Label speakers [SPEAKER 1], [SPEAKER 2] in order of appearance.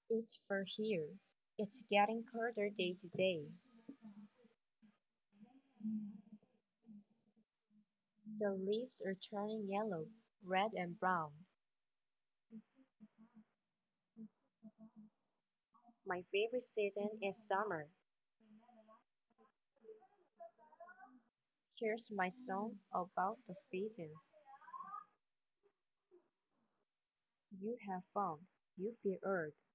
[SPEAKER 1] It's for here. It's getting colder day to day. The leaves are turning yellow, red, and brown. My favorite season is summer. Here's my song about the seasons. You have fun. You feel earth.